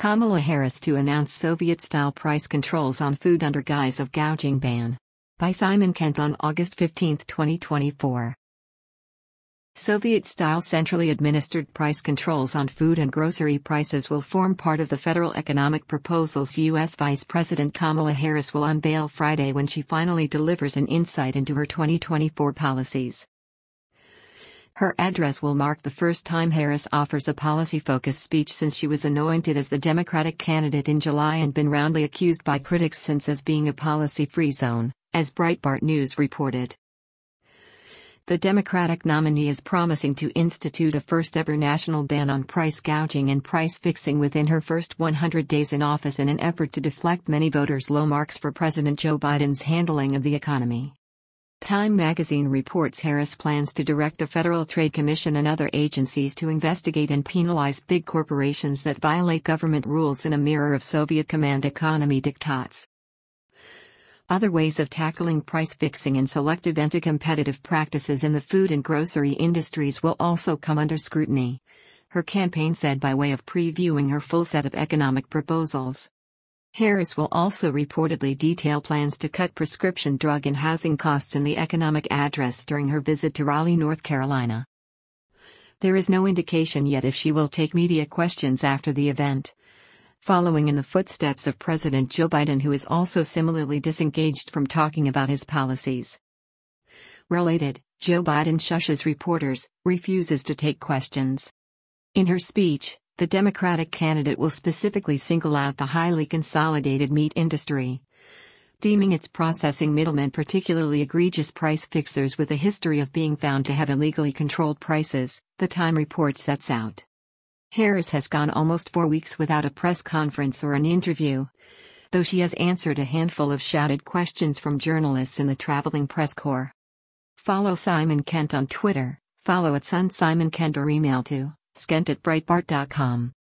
Kamala Harris to announce Soviet-style price controls on food under guise of gouging ban. By Simon Kent on August 15, 2024. Soviet-style centrally administered price controls on food and grocery prices will form part of the federal economic proposals U.S. Vice President Kamala Harris will unveil Friday when she finally delivers an insight into her 2024 policies. Her address will mark the first time Harris offers a policy-focused speech since she was anointed as the Democratic candidate in July and been roundly accused by critics since as being a policy-free zone, as Breitbart News reported. The Democratic nominee is promising to institute a first-ever national ban on price gouging and price fixing within her first 100 days in office in an effort to deflect many voters' low marks for President Joe Biden's handling of the economy. Time magazine reports Harris plans to direct the Federal Trade Commission and other agencies to investigate and penalize big corporations that violate government rules in a mirror of Soviet command economy diktats. Other ways of tackling price fixing and selective anti-competitive practices in the food and grocery industries will also come under scrutiny, her campaign said by way of previewing her full set of economic proposals. Harris will also reportedly detail plans to cut prescription drug and housing costs in the economic address during her visit to Raleigh, North Carolina. There is no indication yet if she will take media questions after the event, following in the footsteps of President Joe Biden, who is also similarly disengaged from talking about his policies. Related, Joe Biden shushes reporters, refuses to take questions. In her speech, the Democratic candidate will specifically single out the highly consolidated meat industry, deeming its processing middlemen particularly egregious price fixers with a history of being found to have illegally controlled prices, the Time report sets out. Harris has gone almost 4 weeks without a press conference or an interview, though she has answered a handful of shouted questions from journalists in the traveling press corps. Follow Simon Kent on Twitter, follow @SunSimonKent or email to skent@breitbart.com.